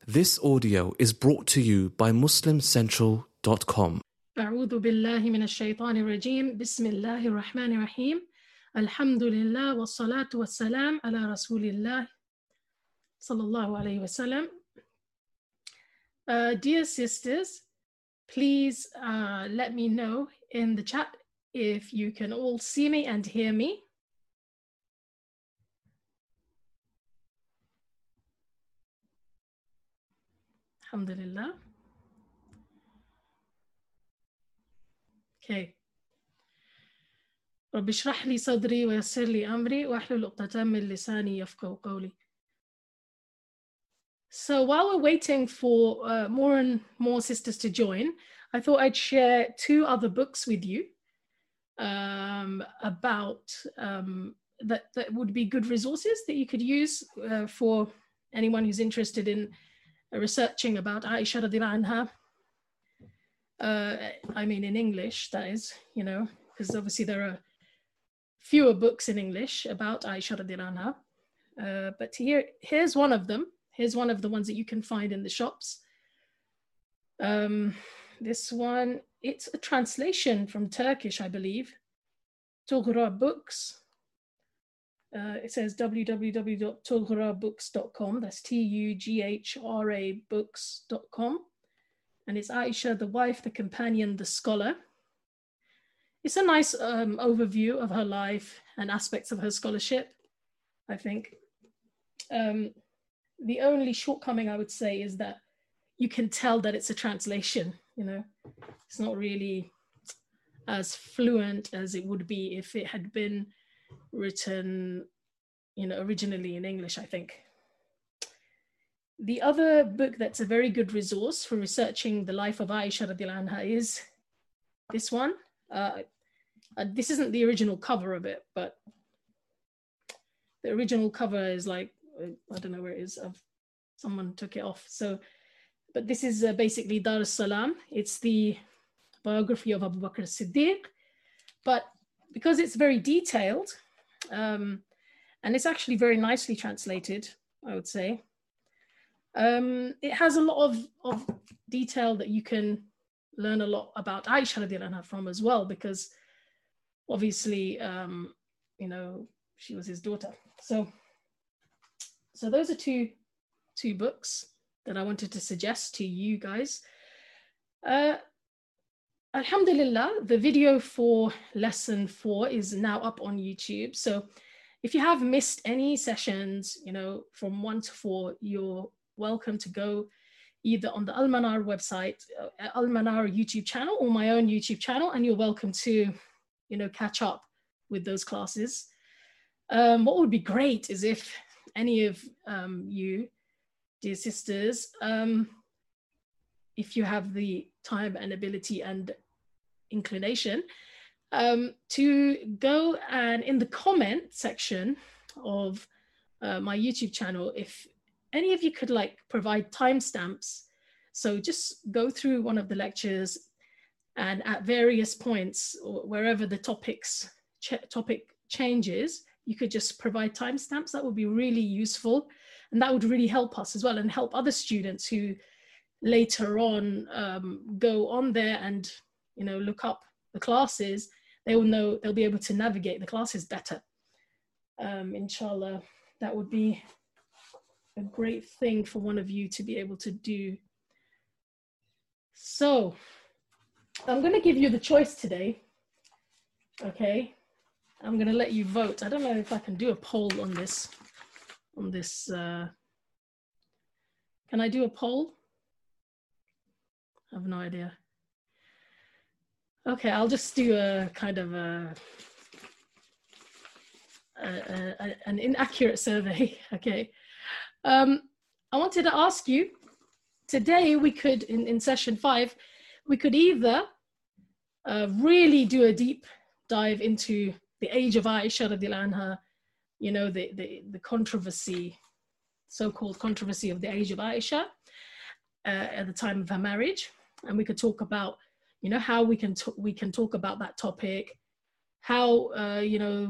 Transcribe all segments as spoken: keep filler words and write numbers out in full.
This audio is brought to you by muslim central dot com. أعوذ بالله من الشيطان الرجيم بسم الله الرحمن الرحيم الحمد لله والصلاة والسلام على رسول الله صلى الله عليه وسلم. Uh, dear sisters, please uh, let me know in the chat if you can all see me and hear me. Alhamdulillah. Okay. رب اشرح لي صدري ويسر لي أمري واحلل عقدة من لساني يفقهوا قولي. So while we're waiting for uh, more and more sisters to join, I thought I'd share two other books with you um, about um, that, that would be good resources that you could use uh, for anyone who's interested in researching about Aisha radiallahu anha. Uh, I mean, in English, that is, you know, because obviously there are fewer books in English about Aisha radiallahu anha. Uh, but here, here's one of them. Here's one of the ones that you can find in the shops. Um, this one, it's a translation from Turkish, I believe. Tughra Books. Uh, it says w w w dot tughra books dot com. That's T U G H R A books dot com. And it's Aisha, the wife, the companion, the scholar. It's a nice um, overview of her life and aspects of her scholarship, I think. Um, the only shortcoming I would say is that you can tell that it's a translation, you know. It's not really as fluent as it would be if it had been written, you know, originally in English, I think. The other book that's a very good resource for researching the life of Aisha radiallahu anha is this one. Uh, uh, this isn't the original cover of it, but the original cover is like, I don't know where it is. I've, someone took it off. So, but this is uh, basically Dar es-Salam. It's the biography of Abu Bakr as-Siddiq, but because it's very detailed, um, and it's actually very nicely translated, I would say. Um, it has a lot of, of detail that you can learn a lot about Aisha radiallahu anha from as well, because obviously, um, you know, she was his daughter. So, so those are two, two books that I wanted to suggest to you guys. Uh, Alhamdulillah, the video for lesson four is now up on YouTube. So if you have missed any sessions, you know, from one to four, you're welcome to go either on the Al-Manar website, uh, Al-Manar YouTube channel, or my own YouTube channel, and you're welcome to, you know, catch up with those classes. Um, what would be great is if any of um, you, dear sisters, um, if you have the time and ability and inclination, um, to go and in the comment section of uh, my YouTube channel, if any of you could like provide timestamps. So just go through one of the lectures and at various points or wherever the topics ch topic changes, you could just provide timestamps. That would be really useful. And that would really help us as well and help other students who later on um, go on there and, you know, look up the classes. They will know, they'll be able to navigate the classes better. Um, inshallah, that would be a great thing for one of you to be able to do. So I'm going to give you the choice today. Okay, I'm going to let you vote. I don't know if I can do a poll on this. On this, uh, can I do a poll? I have no idea. Okay, I'll just do a kind of a, a, a an inaccurate survey. Okay. Um, I wanted to ask you, today we could, in, in session five, we could either uh, really do a deep dive into the age of Aisha radiallahu anha, you know, the, the, the controversy, so-called controversy of the age of Aisha uh, at the time of her marriage. And we could talk about, you know, how we can, we can talk about that topic, how, uh, you know,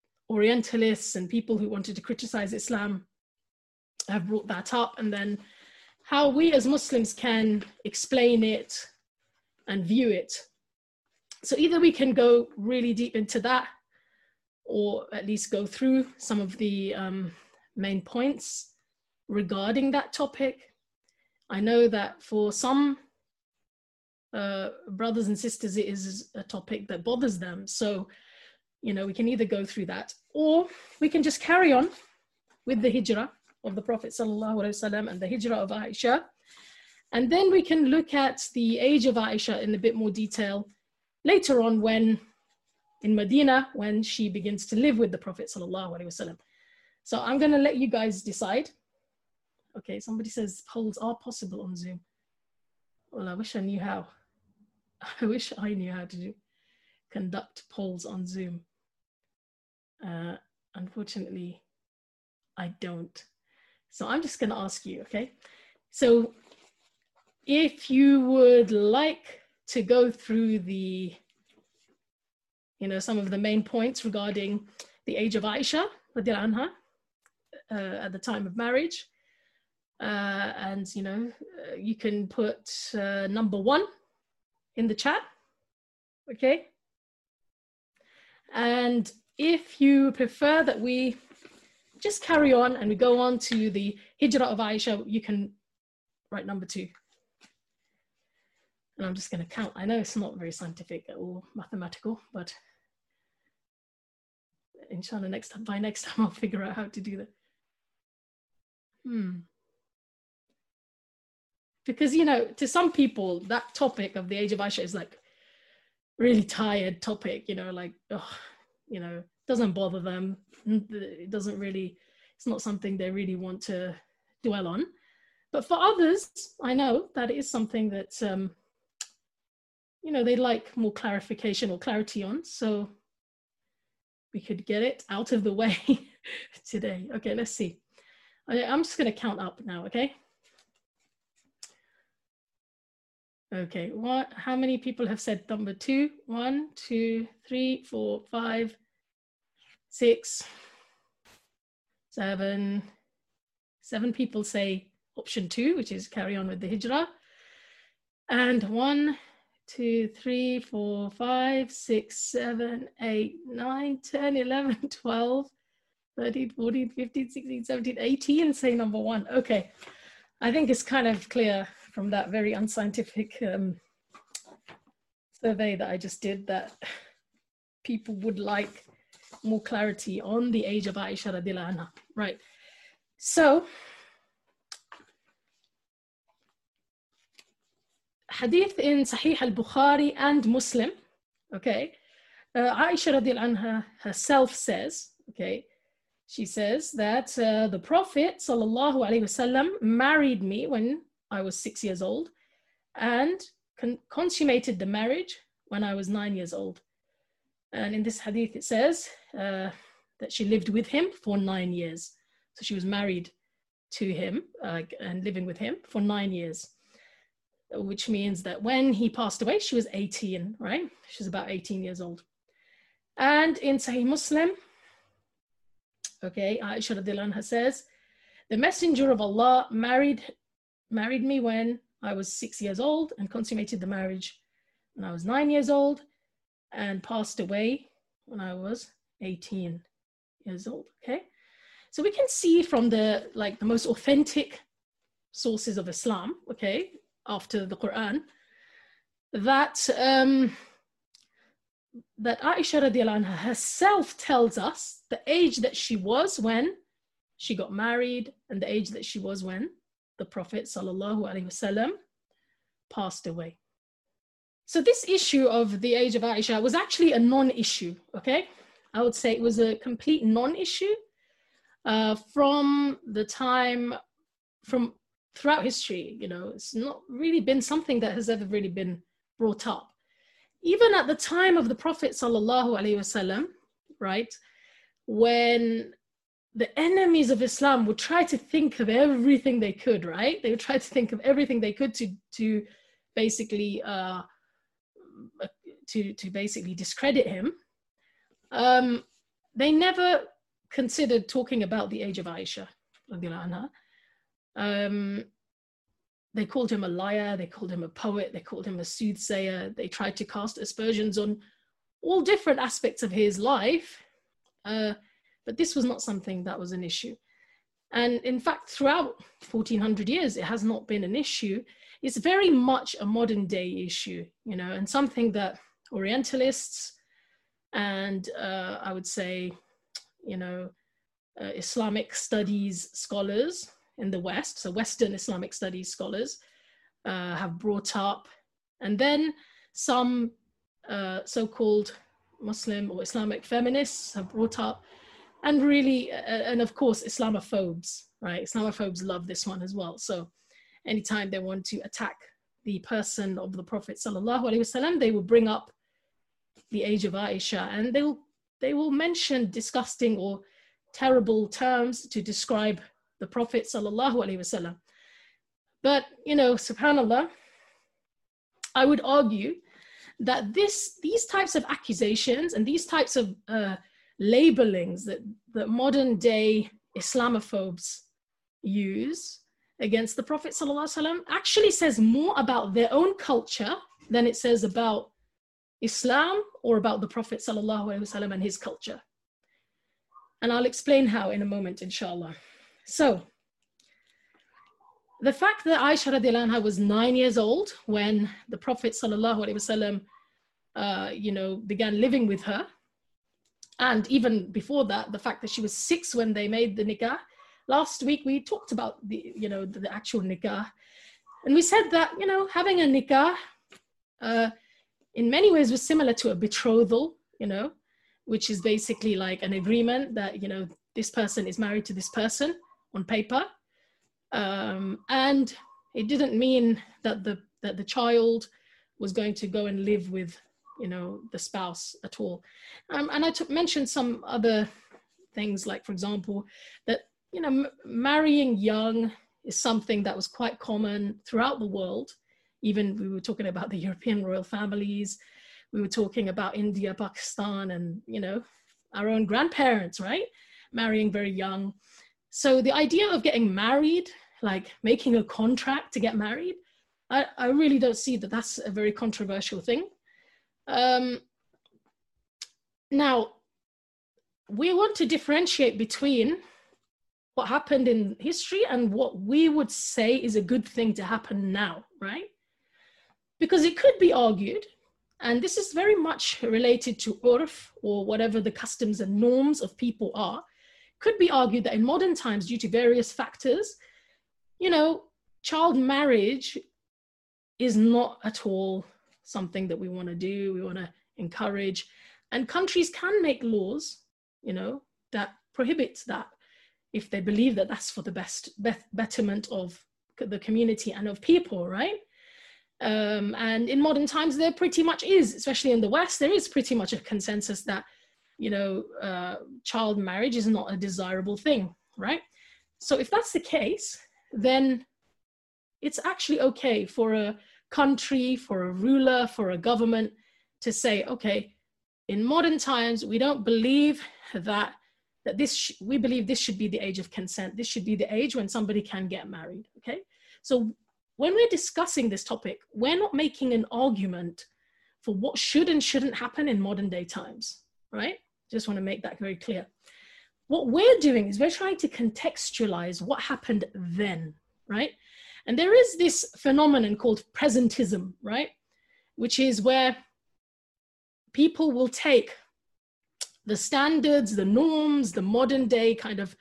Orientalists and people who wanted to criticize Islam have brought that up, and then how we as Muslims can explain it and view it. So either we can go really deep into that, or at least go through some of the um, main points regarding that topic. I know that for some uh, brothers and sisters, it is a topic that bothers them. So, you know, we can either go through that, or we can just carry on with the hijrah of the Prophet sallallahu alaihi wasallam and the hijrah of Aisha. And then we can look at the age of Aisha in a bit more detail later on, when in Medina, when she begins to live with the Prophet sallallahu alaihi wasallam. So I'm going to let you guys decide. Okay, somebody says polls are possible on Zoom. Well, I wish I knew how. I wish I knew how to do, conduct polls on Zoom. Uh, unfortunately, I don't. So I'm just going to ask you, okay? So if you would like to go through the, you know, some of the main points regarding the age of Aisha, radiallahu anha, uh, at the time of marriage, uh, and, you know, uh, you can put uh, number one in the chat, okay? And if you prefer that we just carry on and we go on to the hijrah of Aisha, you can write number two. And I'm just going to count. I know it's not very scientific or mathematical, but inshallah, next time, by next time, I'll figure out how to do that. Hmm. Because, you know, to some people, that topic of the age of Aisha is like really tired topic, you know, like, oh, you know, doesn't bother them. It doesn't really, it's not something they really want to dwell on. But for others, I know that it is something that, um, you know, they'd like more clarification or clarity on. So we could get it out of the way today. Okay, let's see. I'm just going to count up now, okay? Okay, what, how many people have said number two? One, two, three, four, five, six, seven. Seven people say option two, which is carry on with the hijrah. And one, two, three, four, five, six, seven, eight, nine, ten, eleven, twelve, thirteen, fourteen, fifteen, sixteen, seventeen, eighteen say number one. Okay, I think it's kind of clear from that very unscientific um, survey that I just did that people would like more clarity on the age of Aisha radiallahu anha. Right. So, hadith in Sahih al-Bukhari and Muslim, okay, uh, Aisha radiallahu anha herself says, okay, she says that uh, the Prophet sallallahu alaihi wasallam married me when I was six years old and con consummated the marriage when I was nine years old. And in this hadith, it says uh, that she lived with him for nine years. So she was married to him uh, and living with him for nine years, which means that when he passed away, she was eighteen, right? She was about eighteen years old. And in Sahih Muslim, okay, Aisha radiallahu anha says, the Messenger of Allah married married me when I was six years old and consummated the marriage when I was nine years old and passed away when I was eighteen years old, okay? So we can see from the, like the most authentic sources of Islam, okay, after the Quran, that, um, that Aisha radiallahu anha herself tells us the age that she was when she got married and the age that she was when the Prophet sallallahu alaihi wasallam passed away. So this issue of the age of Aisha was actually a non-issue, okay? I would say it was a complete non-issue uh, from the time, from throughout history, you know, it's not really been something that has ever really been brought up. Even at the time of the Prophet sallallahu alaihi wasallam, right, when the enemies of Islam would try to think of everything they could, right? They would try to think of everything they could to, to basically, uh, to, to basically discredit him. Um, they never considered talking about the age of Aisha, radiallahu anha. Um, they called him a liar, they called him a poet, they called him a soothsayer. They tried to cast aspersions on all different aspects of his life. Uh, but this was not something that was an issue. And in fact, throughout fourteen hundred years, it has not been an issue. It's very much a modern day issue, you know, and something that Orientalists and uh, I would say, you know, uh, Islamic studies scholars in the West, so Western Islamic studies scholars uh, have brought up, and then some uh, so-called Muslim or Islamic feminists have brought up, and really, uh, and of course, Islamophobes, right? Islamophobes love this one as well. So anytime they want to attack the person of the Prophet sallallahu alaihi wasallam, they will bring up the age of Aisha, and they will they will mention disgusting or terrible terms to describe the Prophet sallallahu alaihi wasallam. But you know, subhanallah, I would argue that this these types of accusations and these types of uh, labelings that that modern day Islamophobes use against the Prophet ﷺ actually says more about their own culture than it says about Islam or about the Prophet ﷺ and his culture. And I'll explain how in a moment, inshallah. So, the fact that Aisha radiallahu anha was nine years old when the Prophet ﷺ, uh, you know, began living with her, and even before that, the fact that she was six when they made the nikah. Last week, we talked about the, you know, the, the actual nikah. And we said that, you know, having a nikah uh, in many ways was similar to a betrothal, you know, which is basically like an agreement that, you know, this person is married to this person on paper. Um, and it didn't mean that the, that the child was going to go and live with, you know, the spouse at all. Um, and I took, mentioned some other things, like, for example, that, you know, m- marrying young is something that was quite common throughout the world. Even we were talking about the European royal families. We were talking about India, Pakistan, and, you know, our own grandparents, right? Marrying very young. So the idea of getting married, like making a contract to get married, I, I really don't see that that's a very controversial thing. Um, now, we want to differentiate between what happened in history and what we would say is a good thing to happen now, right? Because it could be argued, and this is very much related to urf, or whatever the customs and norms of people are, could be argued that in modern times, due to various factors, you know, child marriage is not at all something that we want to do, we want to encourage. And countries can make laws, you know, that prohibits that if they believe that that's for the best betterment of the community and of people, right? Um, and in modern times, there pretty much is, especially in the West, there is pretty much a consensus that, you know, uh, child marriage is not a desirable thing, right? So if that's the case, then it's actually okay for a country, for a ruler, for a government to say, okay, in modern times, we don't believe that, that this, sh- we believe this should be the age of consent. This should be the age when somebody can get married, okay? So when we're discussing this topic, we're not making an argument for what should and shouldn't happen in modern day times, right? Just want to make that very clear. What we're doing is we're trying to contextualize what happened then, right? And there is this phenomenon called presentism, right? Which is where people will take the standards, the norms, the modern day kind of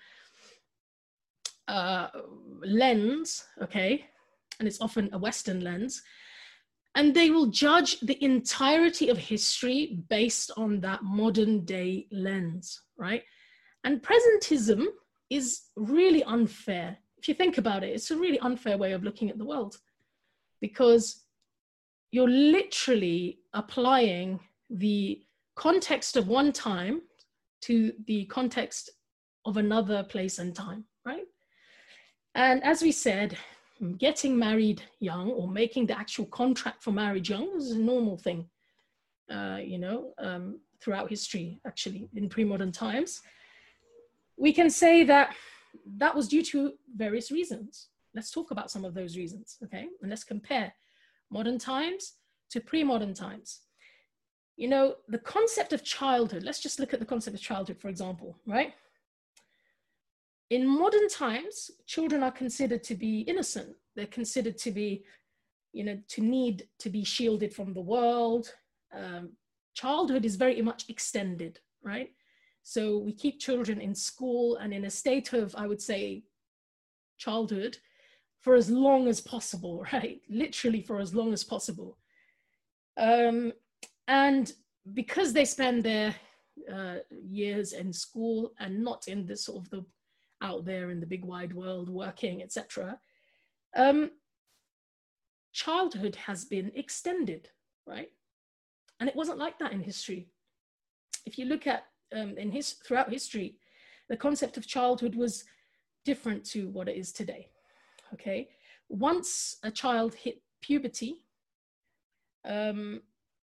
uh, lens, okay? And it's often a Western lens, and they will judge the entirety of history based on that modern day lens, right? And presentism is really unfair. If you think about it, it's a really unfair way of looking at the world, because you're literally applying the context of one time to the context of another place and time, right? And as we said, getting married young or making the actual contract for marriage young is a normal thing, uh, you know, um, throughout history, actually, in pre-modern times. We can say that that was due to various reasons. let's talk about some of those reasons, okay? And let's compare modern times to pre-modern times. You know, the concept of childhood, let's just look at the concept of childhood, for example, right? In modern times, children are considered to be innocent. They're considered to be, you know, to need to be shielded from the world. Um, childhood is very much extended, right? So we keep children in school and in a state of, I would say, childhood for as long as possible, right? Literally for as long as possible. Um, and because they spend their uh, years in school and not in the sort of the out there in the big wide world working, et cetera, um, childhood has been extended, right? And it wasn't like that in history. If you look at um, in his throughout history, the concept of childhood was different to what it is today. Okay, once a child hit puberty, um,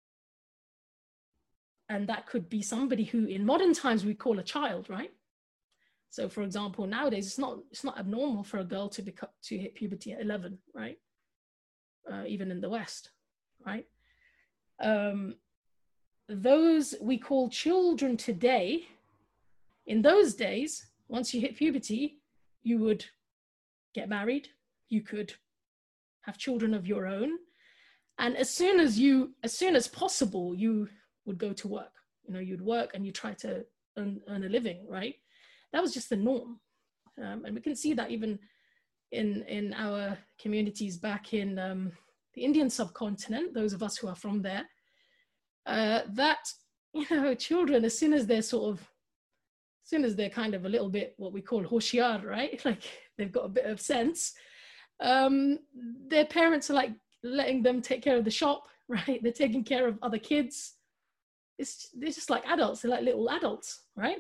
and that could be somebody who in modern times we call a child, right? So for example, nowadays it's not it's not abnormal for a girl to become to hit puberty at eleven, right? Uh, even in the West, right? Um, those we call children today. In those days, once you hit puberty, you would get married, you could have children of your own, and as soon as you, as soon as possible, you would go to work. You know, you'd work and you try to earn, earn a living, right? That was just the norm, um, and we can see that even in in our communities back in um, the Indian subcontinent. Those of us who are from there, uh, that you know, children, as soon as they're sort of as soon as they're kind of a little bit what we call hoshiar, right? Like they've got a bit of sense. Um, their parents are like letting them take care of the shop, right? They're taking care of other kids. It's, they're just like adults. They're like little adults, right?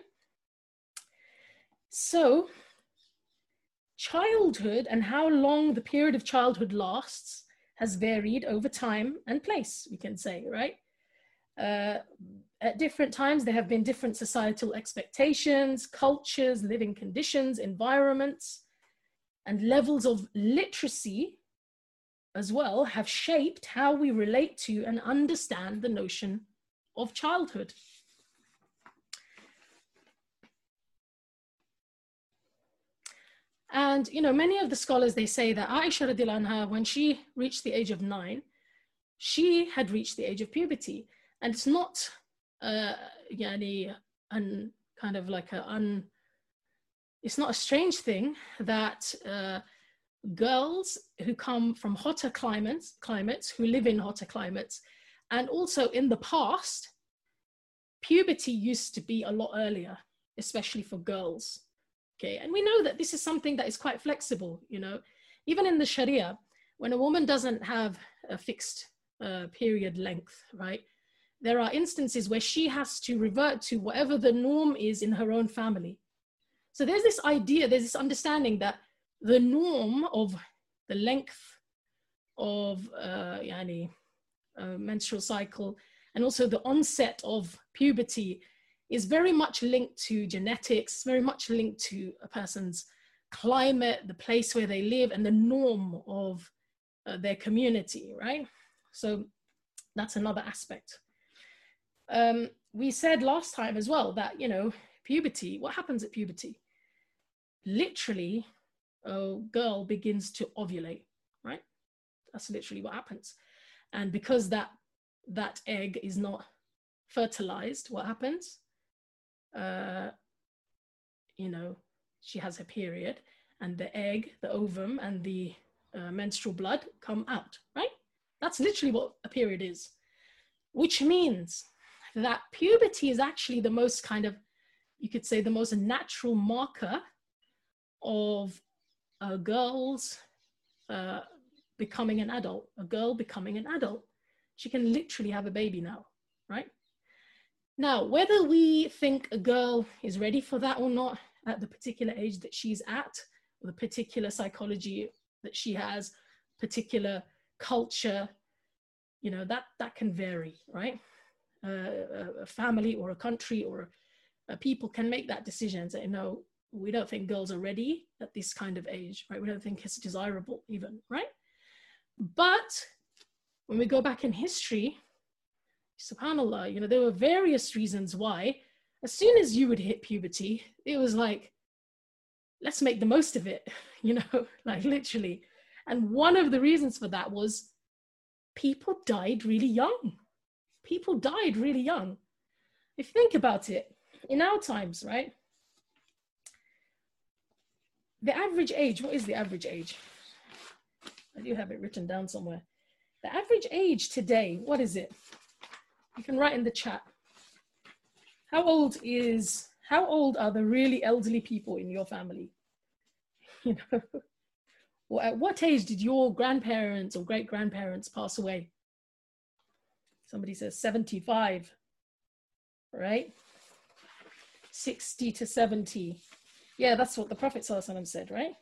So childhood and how long the period of childhood lasts has varied over time and place, we can say, right? Uh, at different times, there have been different societal expectations, cultures, living conditions, environments, and levels of literacy as well have shaped how we relate to and understand the notion of childhood. And, you know, many of the scholars, they say that Aisha radiallahu anha, when she reached the age of nine, she had reached the age of puberty. And it's not uh, yani, un, kind of like a, un, it's not a strange thing that uh, girls who come from hotter climates, climates, who live in hotter climates, and also in the past, puberty used to be a lot earlier, especially for girls. Okay, and we know that this is something that is quite flexible, you know, even in the Sharia, when a woman doesn't have a fixed uh, period length, right? There are instances where she has to revert to whatever the norm is in her own family. So there's this idea, there's this understanding that the norm of the length of uh, yani, uh, menstrual cycle and also the onset of puberty is very much linked to genetics, very much linked to a person's climate, the place where they live, and the norm of uh, their community, right? So that's another aspect. Um, we said last time as well that, you know, puberty, what happens at puberty? Literally, a girl begins to ovulate, right? That's literally what happens. And because that, that egg is not fertilized, what happens? Uh, you know, she has her period and the egg, the ovum and the uh, menstrual blood come out, right? That's literally what a period is, which means that puberty is actually the most kind of, you could say the most natural marker of a girl's uh, becoming an adult, a girl becoming an adult. She can literally have a baby now, right? Now, whether we think a girl is ready for that or not at the particular age that she's at, or the particular psychology that she has, particular culture, you know, that, that can vary, right? Uh, a family or a country or a people can make that decision and say, no, we don't think girls are ready at this kind of age, right? We don't think it's desirable even, right? But when we go back in history, subhanAllah, you know, there were various reasons why, as soon as you would hit puberty, it was like, let's make the most of it, you know, like literally. And one of the reasons for that was people died really young. People died really young. If you think about it, in our times, right? The average age, what is the average age? I do have it written down somewhere. The average age today, what is it? You can write in the chat. How old is, how old are the really elderly people in your family? You know, or at what age did your grandparents or great grandparents pass away? Somebody says seventy-five, right? sixty to seventy. Yeah, that's what the Prophet ﷺ said, right?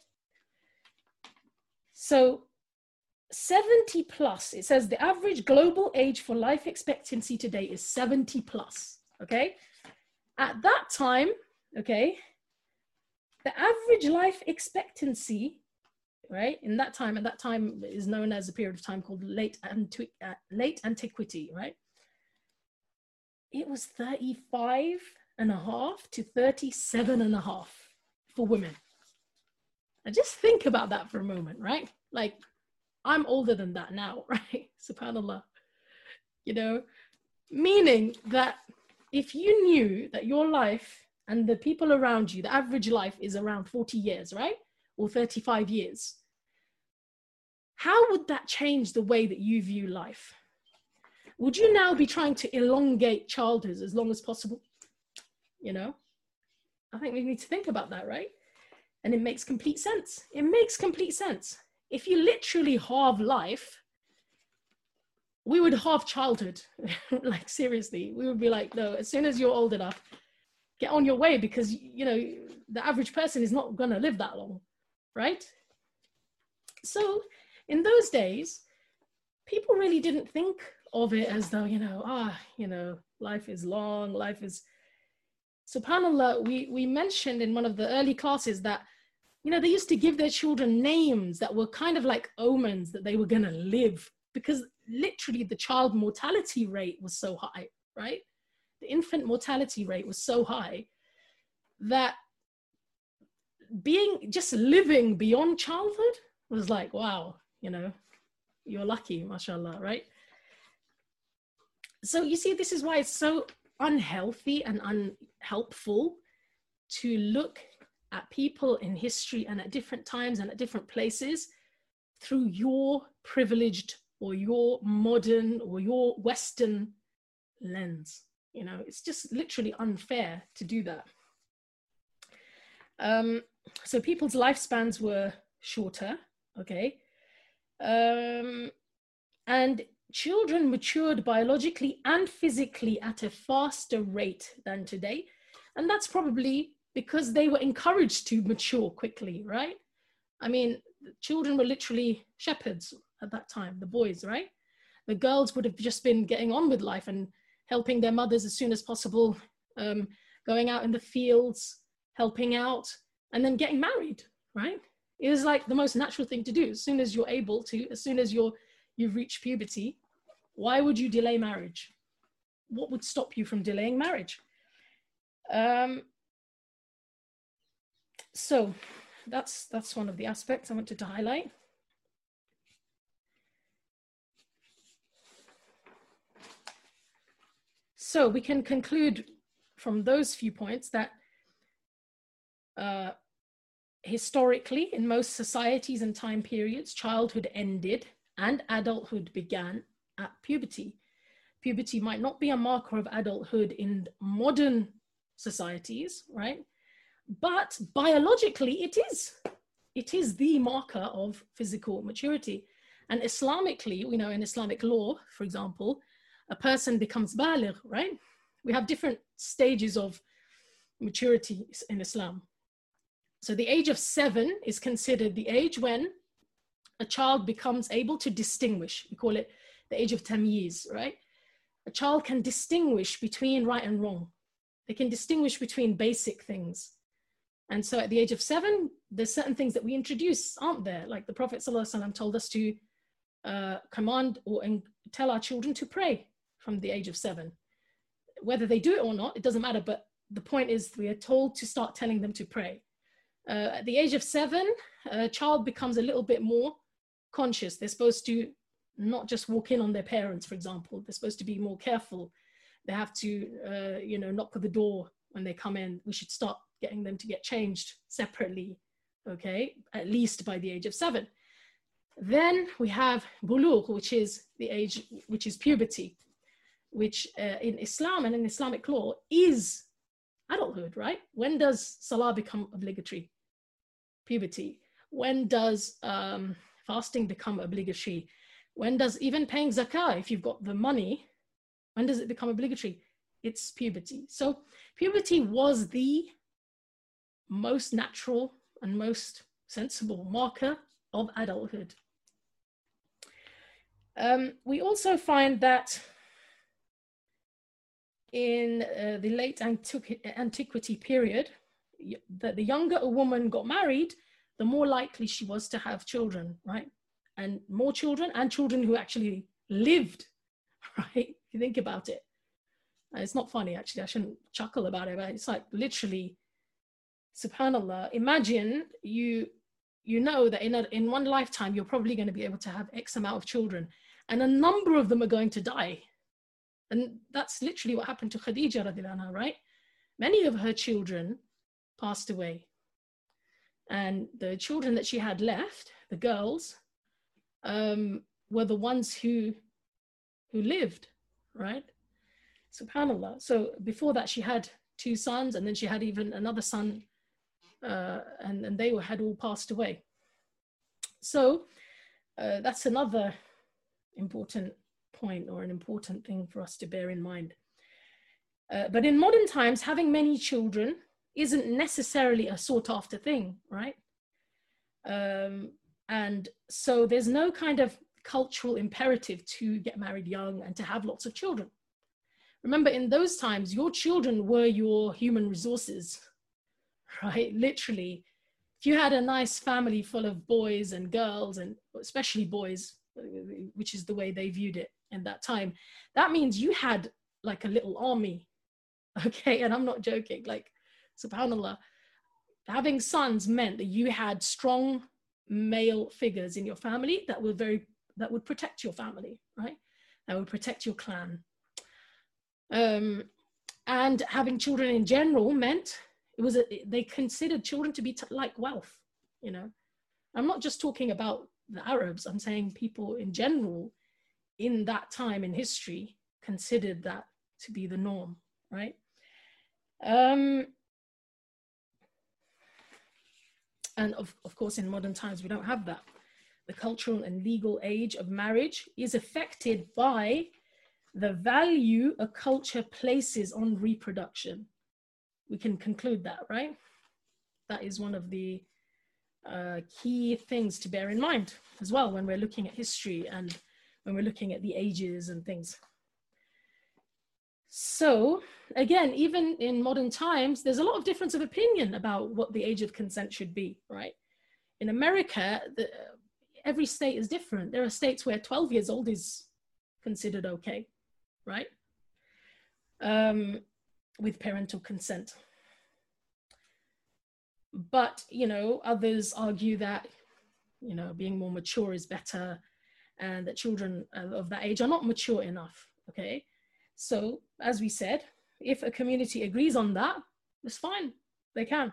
So seventy plus, it says the average global age for life expectancy today is seventy plus, okay? At that time, okay, the average life expectancy, right, in that time, at that time is known as a period of time called late, antiqu uh, late antiquity, right? It was thirty-five and a half to thirty-seven and a half for women. And just think about that for a moment, right? Like, I'm older than that now, right? SubhanAllah. You know, meaning that if you knew that your life and the people around you, the average life is around forty years, right? Or thirty-five years. How would that change the way that you view life? Would you now be trying to elongate childhood as long as possible? You know, I think we need to think about that, right? And it makes complete sense. It makes complete sense. If you literally halve life, we would halve childhood. Like, seriously, we would be like, no, as soon as you're old enough, get on your way, because, you know, the average person is not going to live that long, right? So in those days, people really didn't think of it as though, you know, ah, you know, life is long, life is, SubhanAllah, we, we mentioned in one of the early classes that, you know, they used to give their children names that were kind of like omens that they were going to live, because literally the child mortality rate was so high, right? The infant mortality rate was so high that being, just living beyond childhood was like, wow, you know, you're lucky, mashallah, right? So you see, this is why it's so unhealthy and unhelpful to look at people in history and at different times and at different places through your privileged or your modern or your Western lens. You know, it's just literally unfair to do that. Um, so people's lifespans were shorter, okay? Um, and children matured biologically and physically at a faster rate than today. And that's probably because they were encouraged to mature quickly, right? I mean, children were literally shepherds at that time, the boys, right? The girls would have just been getting on with life and helping their mothers as soon as possible, um, going out in the fields, helping out, and then getting married, right? It was like the most natural thing to do. As soon as you're able to, as soon as you're, you've reached puberty, why would you delay marriage? What would stop you from delaying marriage? Um, so that's, that's one of the aspects I wanted to highlight. So we can conclude from those few points that uh, historically, in most societies and time periods, childhood ended and adulthood began at puberty. Puberty might not be a marker of adulthood in modern societies, right? But biologically, it is. It is the marker of physical maturity. And Islamically, we know in Islamic law, for example, a person becomes baligh, right? We have different stages of maturity in Islam. So the age of seven is considered the age when a child becomes able to distinguish. We call it the age of tamyiz, right? A child can distinguish between right and wrong. They can distinguish between basic things. And so at the age of seven, there's certain things that we introduce, aren't there? Like the Prophet ﷺ told us to uh, command or and tell our children to pray from the age of seven. Whether they do it or not, it doesn't matter. But the point is we are told to start telling them to pray. Uh, at the age of seven, a child becomes a little bit more conscious. They're supposed to not just walk in on their parents, for example. They're supposed to be more careful. They have to, uh, you know, knock at the door when they come in. We should start getting them to get changed separately, okay, at least by the age of seven. Then we have bulugh, which is the age, which is puberty, which uh, in Islam and in Islamic law is adulthood, right? When does salah become obligatory? Puberty. When does um, fasting become obligatory? When does even paying zakah, if you've got the money, when does it become obligatory? It's puberty. So puberty was the most natural and most sensible marker of adulthood. Um, we also find that in uh, the late antiqu antiquity period, that the younger a woman got married, the more likely she was to have children, right? And more children, and children who actually lived, right? If you think about it. And it's not funny, actually. I shouldn't chuckle about it, but it's like literally, subhanAllah, imagine you, you know that in, a, in one lifetime, you're probably going to be able to have X amount of children, and a number of them are going to die. And that's literally what happened to Khadija radiallahu anha, right? Many of her children passed away. And the children that she had left, the girls, um, were the ones who, who lived, right? SubhanAllah. So before that, she had two sons, and then she had even another son, uh, and, and they were, had all passed away. So uh, that's another important point, or an important thing for us to bear in mind. Uh, but in modern times, having many children isn't necessarily a sought after thing, right? Um, and so there's no kind of cultural imperative to get married young and to have lots of children. Remember, in those times, your children were your human resources, right? Literally, if you had a nice family full of boys and girls, and especially boys, which is the way they viewed it in that time, that means you had like a little army, okay? And I'm not joking, like, subhanAllah, having sons meant that you had strong male figures in your family that were very, that would protect your family, right? That would protect your clan. Um, and having children in general meant it was a, they considered children to be t like wealth, you know. I'm not just talking about the Arabs, I'm saying people in general in that time in history considered that to be the norm, right? Um, and of, of course, in modern times, we don't have that. The cultural and legal age of marriage is affected by the value a culture places on reproduction. We can conclude that, right? That is one of the uh, key things to bear in mind as well when we're looking at history and when we're looking at the ages and things. So again, even in modern times, there's a lot of difference of opinion about what the age of consent should be, right? In America, the, every state is different. There are states where twelve years old is considered okay, right? Um, with parental consent. But, you know, others argue that, you know, being more mature is better, and that children of that age are not mature enough, okay? So, as we said, if a community agrees on that, it's fine, they can.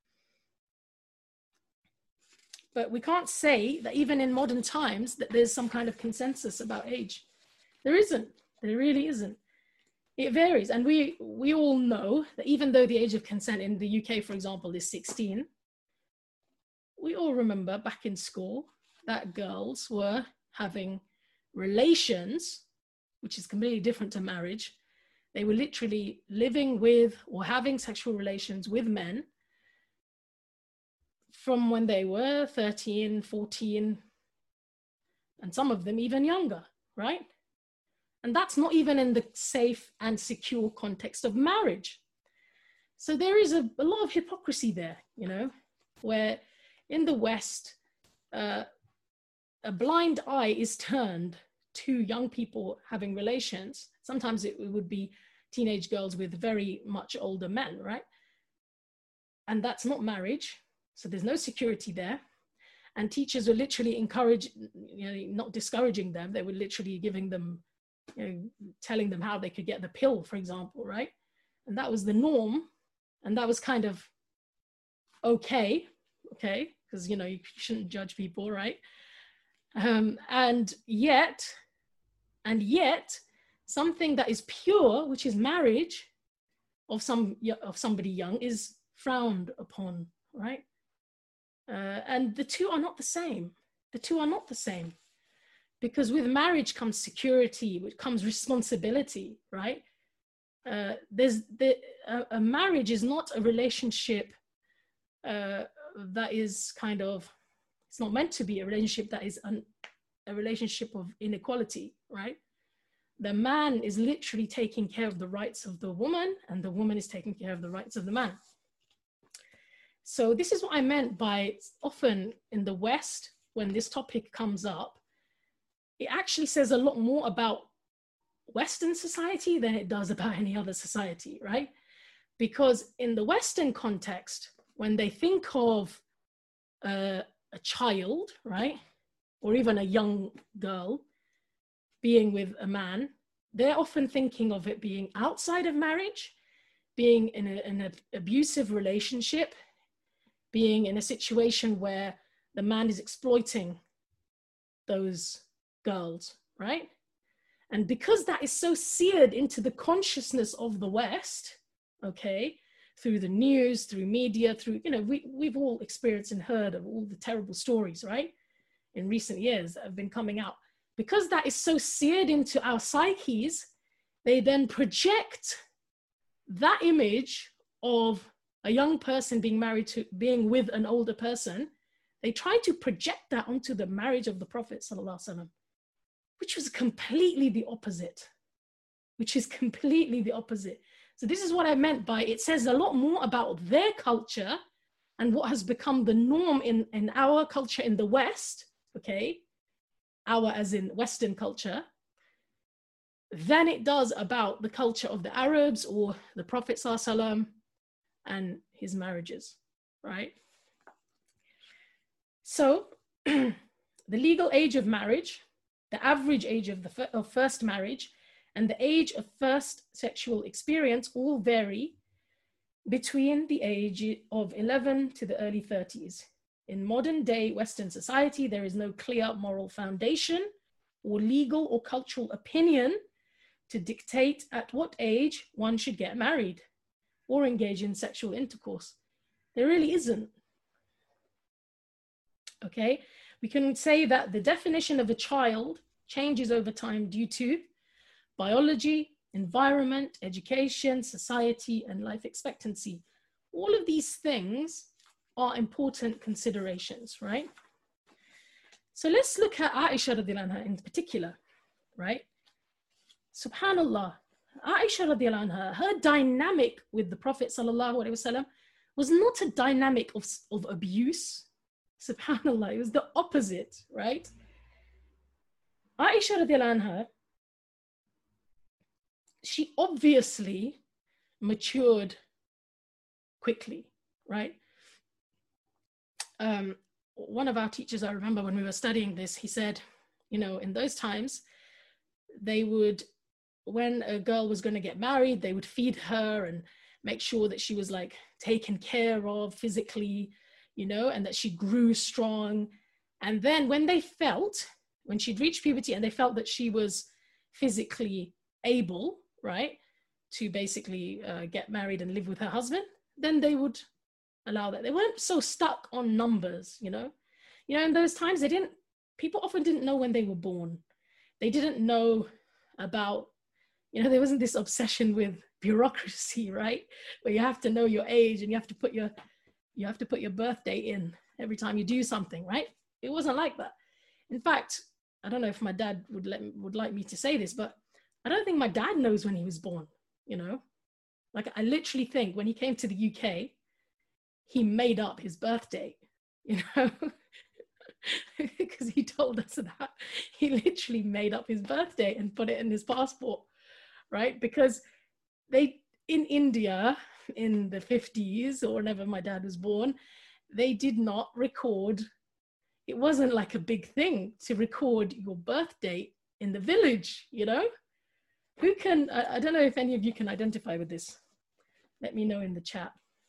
But we can't say that even in modern times that there's some kind of consensus about age. There isn't, there really isn't. It varies, and we, we all know that even though the age of consent in the U K, for example, is sixteen, we all remember back in school that girls were having relations, which is completely different to marriage. They were literally living with or having sexual relations with men from when they were thirteen, fourteen, and some of them even younger, right? And that's not even in the safe and secure context of marriage. So there is a, a lot of hypocrisy there, you know, where in the West, uh, a blind eye is turned to young people having relations. Sometimes it, it would be teenage girls with very much older men, right? And that's not marriage. So there's no security there. And teachers were literally encourage, you know, not discouraging them. They were literally giving them, you know, telling them how they could get the pill, for example, right? And that was the norm. And that was kind of okay, okay, because, you know, you shouldn't judge people, right? Um, and yet, and yet, something that is pure, which is marriage of some of somebody young, is frowned upon, right? Uh, and the two are not the same. The two are not the same, because with marriage comes security, which comes responsibility, right? Uh, there's the uh, a marriage is not a relationship uh, that is kind of, it's not meant to be a relationship that is an, a relationship of inequality, right? The man is literally taking care of the rights of the woman, and the woman is taking care of the rights of the man. So this is what I meant by, often in the West, when this topic comes up, it actually says a lot more about Western society than it does about any other society, right? Because in the Western context, when they think of uh, a child, right, or even a young girl being with a man, they're often thinking of it being outside of marriage, being in, a, in an abusive relationship, being in a situation where the man is exploiting those girls, right? And because that is so seared into the consciousness of the West, okay, through the news, through media, through, you know, we, we've all experienced and heard of all the terrible stories, right, in recent years that have been coming out. Because that is so seared into our psyches, they then project that image of a young person being married to, being with an older person. They try to project that onto the marriage of the Prophet Sallallahu Alaihi Wasallam, which was completely the opposite, which is completely the opposite. So this is what I meant by, it says a lot more about their culture and what has become the norm in, in our culture in the West, okay, our as in Western culture, than it does about the culture of the Arabs or the Prophet Sallallahu Alaihi Wasallam and his marriages, right? So the legal age of marriage, the average age of the of first marriage, and the age of first sexual experience all vary between the age of eleven to the early thirties. In modern day Western society, there is no clear moral foundation or legal or cultural opinion to dictate at what age one should get married or engage in sexual intercourse. There really isn't. Okay, we can say that the definition of a child changes over time due to biology, environment, education, society, and life expectancy. All of these things are important considerations, right? So let's look at Aisha radiallahu anha in particular, right? Subhanallah, Aisha radiallahu anha, her dynamic with the Prophet sallallahu alaihi wasallam was not a dynamic of, of abuse. Subhanallah, it was the opposite, right? Aisha radiallahu anha, she obviously matured quickly, right? Um, one of our teachers, I remember when we were studying this, he said, you know, in those times, they would, when a girl was going to get married, they would feed her and make sure that she was like taken care of physically, you know, and that she grew strong. And then when they felt, when she'd reached puberty and they felt that she was physically able, right, to basically uh, get married and live with her husband, then they would allow that. They weren't so stuck on numbers, you know. You know, in those times, they didn't, people often didn't know when they were born. They didn't know about, you know, there wasn't this obsession with bureaucracy, right? Where you have to know your age and you have to put your, you have to put your birthday in every time you do something, right? It wasn't like that. In fact, I don't know if my dad would let would like me to say this, but I don't think my dad knows when he was born, you know. Like, I literally think when he came to the U K, he made up his birth date, you know, because he told us that. He literally made up his birth date and put it in his passport, right? Because they, in India, in the fifties or whenever my dad was born, they did not record. It wasn't like a big thing to record your birth date in the village, you know? Who can, I, I don't know if any of you can identify with this. Let me know in the chat.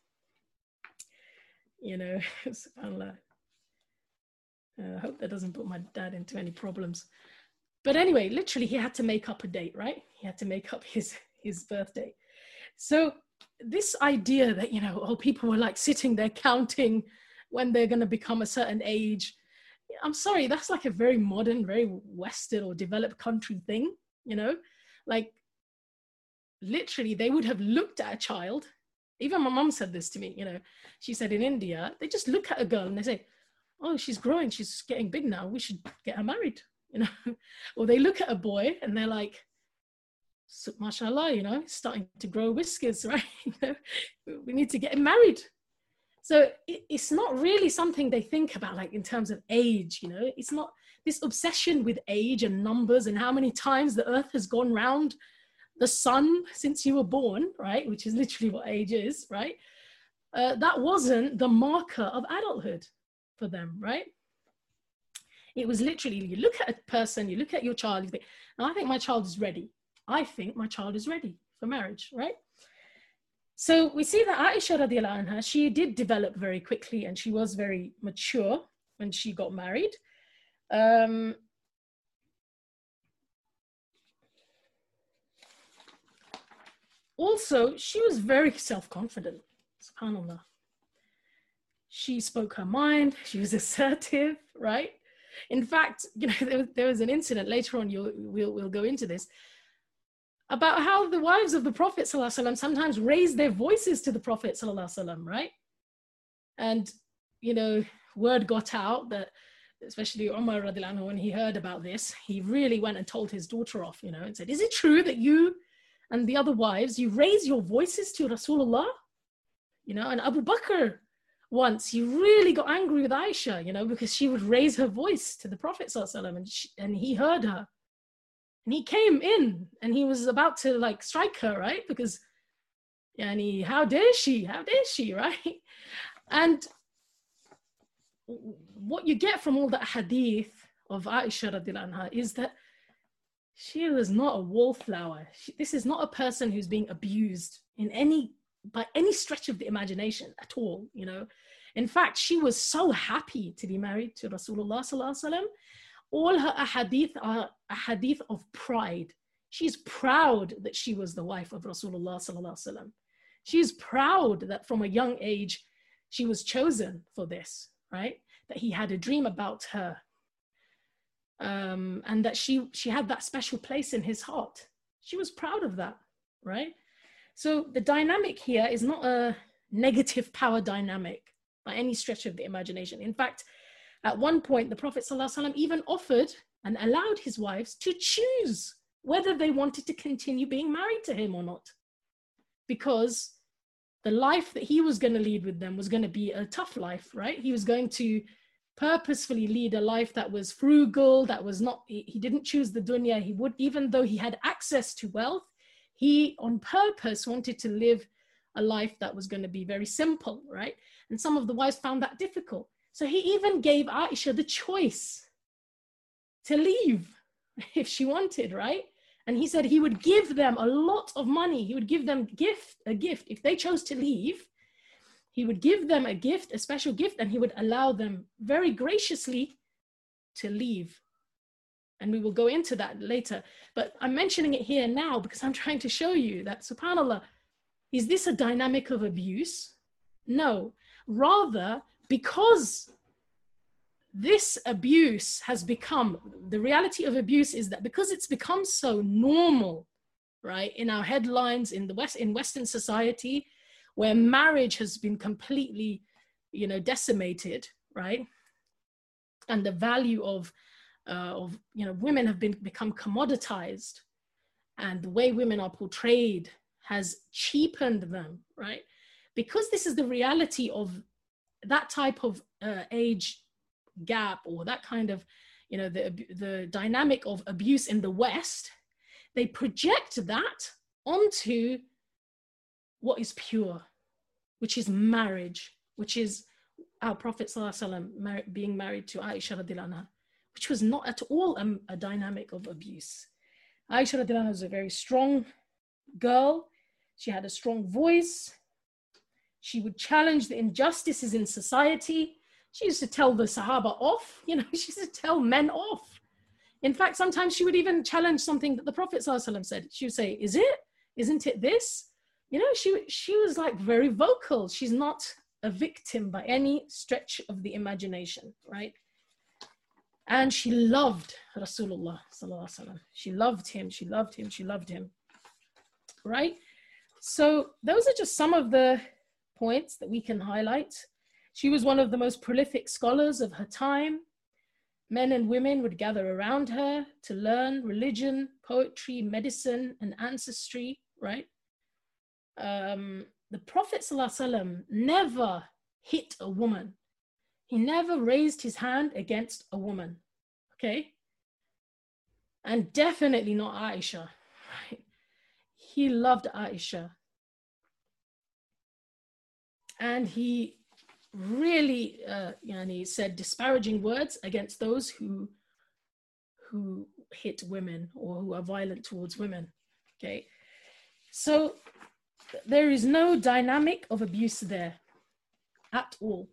You know, subhanAllah. Uh, I hope that doesn't put my dad into any problems. But anyway, literally he had to make up a date, right? He had to make up his, his birthday. So this idea that, you know, oh, people were like sitting there counting when they're going to become a certain age. I'm sorry, that's like a very modern, very Western or developed country thing, you know? Like, literally, they would have looked at a child. Even my mom said this to me, you know, she said in India, they just look at a girl and they say, oh, she's growing, she's getting big now, we should get her married, you know? Or they look at a boy and they're like, so, mashallah, you know, he's starting to grow whiskers, right? You know, we need to get him married. So it, it's not really something they think about, like in terms of age, you know, it's not this obsession with age and numbers and how many times the earth has gone round the sun since you were born, right? Which is literally what age is, right? Uh, that wasn't the marker of adulthood for them, right? It was literally, you look at a person, you look at your child, you think, I think my child is ready. I think my child is ready for marriage, right? So we see that Aisha radiallahu anha, she did develop very quickly and she was very mature when she got married. Um, also, she was very self-confident, subhanAllah. She spoke her mind, she was assertive, right? In fact, you know, there, there was an incident later on, you'll, we'll, we'll go into this, about how the wives of the Prophet ﷺ sometimes raised their voices to the Prophet ﷺ, right? And, you know, word got out that, especially Umar radiallahu anhu, when he heard about this, he really went and told his daughter off, you know, and said, is it true that you and the other wives, you raise your voices to Rasulullah? You know, and Abu Bakr once, he really got angry with Aisha, you know, because she would raise her voice to the Prophet ﷺ, and, she, and he heard her. And he came in and he was about to like strike her, right? Because, yani, how dare she? How dare she, right? And what you get from all that hadith of Aisha radiallahu anha is that she was not a wallflower. She, this is not a person who's being abused in any, by any stretch of the imagination at all, you know? In fact, she was so happy to be married to Rasulullah sallallahu alaihi wasallam. All her ahadith are ahadith of pride. She's proud that she was the wife of Rasulullah sallallahu alaihi wasallam. She's proud that from a young age, she was chosen for this, right? That he had a dream about her. Um, and that she, she had that special place in his heart. She was proud of that, right? So the dynamic here is not a negative power dynamic by any stretch of the imagination. In fact, at one point, the Prophet ﷺ even offered and allowed his wives to choose whether they wanted to continue being married to him or not. Because the life that he was going to lead with them was going to be a tough life, right? He was going to purposefully lead a life that was frugal, that was not, he, he didn't choose the dunya. He would, even though he had access to wealth, he on purpose wanted to live a life that was going to be very simple, right? And some of the wives found that difficult. So he even gave Aisha the choice to leave if she wanted, right? And he said he would give them a lot of money. He would give them gift, a gift. If they chose to leave, he would give them a gift, a special gift, and he would allow them very graciously to leave. And we will go into that later. But I'm mentioning it here now because I'm trying to show you that, subhanAllah, is this a dynamic of abuse? No. Rather, because this abuse has become, the reality of abuse is that because it's become so normal, right, in our headlines, in the West, in Western society, where marriage has been completely, you know, decimated, right, and the value of, uh, of you know, women have been become commoditized, and the way women are portrayed has cheapened them, right? Because this is the reality of that type of uh, age gap, or that kind of, you know, the, the dynamic of abuse in the West, they project that onto what is pure, which is marriage, which is our Prophet ﷺ mar- being married to Aisha radiallahu anha, which was not at all a, a dynamic of abuse. Aisha radiallahu anha was a very strong girl. She had a strong voice. She would challenge the injustices in society. She used to tell the Sahaba off, you know, she used to tell men off. In fact, sometimes she would even challenge something that the Prophet ﷺ said. She would say, is it? Isn't it this? You know, she, she was like very vocal. She's not a victim by any stretch of the imagination, right? And she loved Rasulullah sallallahu alaihi wasallam. She loved him, she loved him, she loved him, right? So those are just some of the points that we can highlight. She was one of the most prolific scholars of her time. Men and women would gather around her to learn religion, poetry, medicine, and ancestry, right? Um, the Prophet ﷺ never hit a woman. He never raised his hand against a woman, okay? And definitely not Aisha, right? He loved Aisha. And he really uh, yani, said disparaging words against those who, who hit women or who are violent towards women, okay? So there is no dynamic of abuse there at all.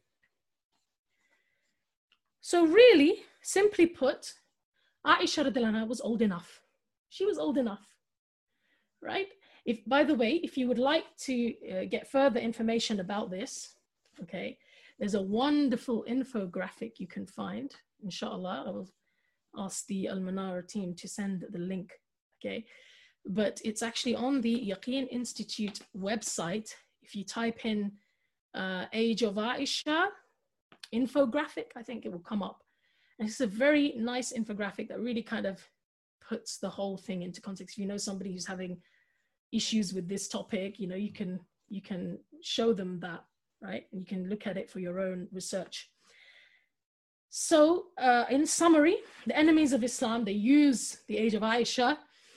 So really, simply put, Aisha radiallahu anha was old enough. She was old enough, right? If, by the way, if you would like to uh, get further information about this, okay, there's a wonderful infographic you can find, inshallah. I will ask the Al-Manara team to send the link, okay? But it's actually on the Yaqeen Institute website. If you type in uh, Age of Aisha infographic, I think it will come up. And it's a very nice infographic that really kind of puts the whole thing into context. If you know somebody who's having issues with this topic, you know, you can, you can show them that, right? And you can look at it for your own research. So uh, in summary, the enemies of Islam, they use the age of Aisha,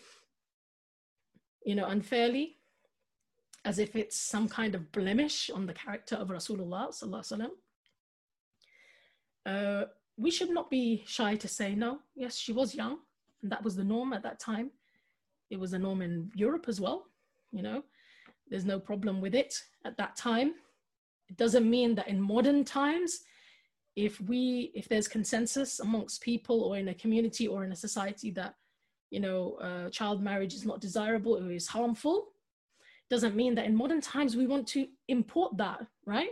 you know, unfairly, as if it's some kind of blemish on the character of Rasulullah sallallahu alaihi wasallam. Uh, we should not be shy to say, no, yes, she was young, and that was the norm at that time. It was a norm in Europe as well, you know, there's no problem with it at that time. It doesn't mean that in modern times, if we, if there's consensus amongst people or in a community or in a society that, you know, uh, child marriage is not desirable or is harmful, doesn't mean that in modern times we want to import that, right?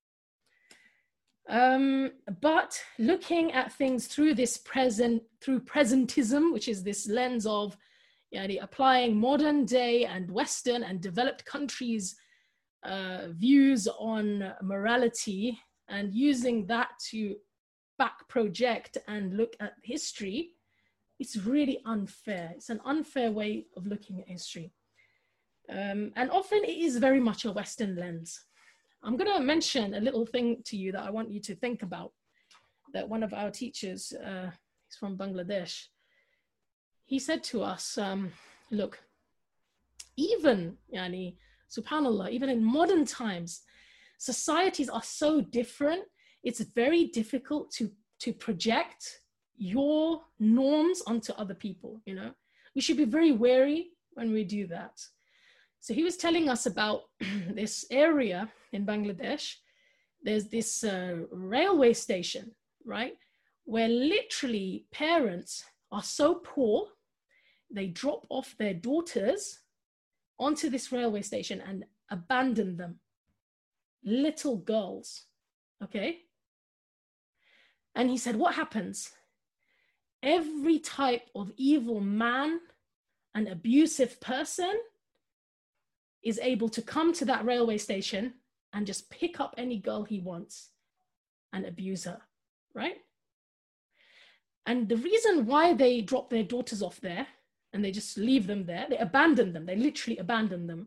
Um, but looking at things through this present, through presentism, which is this lens of, you know, applying modern day and Western and developed countries' uh, views on morality and using that to back project and look at history, it's really unfair. It's an unfair way of looking at history. Um, and often it is very much a Western lens. I'm going to mention a little thing to you that I want you to think about, that one of our teachers, uh, he's from Bangladesh, he said to us, um, look, even, yani, subhanAllah, even in modern times, societies are so different, it's very difficult to, to project your norms onto other people, you know? We should be very wary when we do that. So he was telling us about this area in Bangladesh. There's this uh, railway station, right? Where literally parents are so poor, they drop off their daughters onto this railway station and abandon them. Little girls, okay? And he said, what happens? Every type of evil man and abusive person is able to come to that railway station and just pick up any girl he wants and abuse her, right? And the reason why they drop their daughters off there and they just leave them there, they abandon them, they literally abandon them,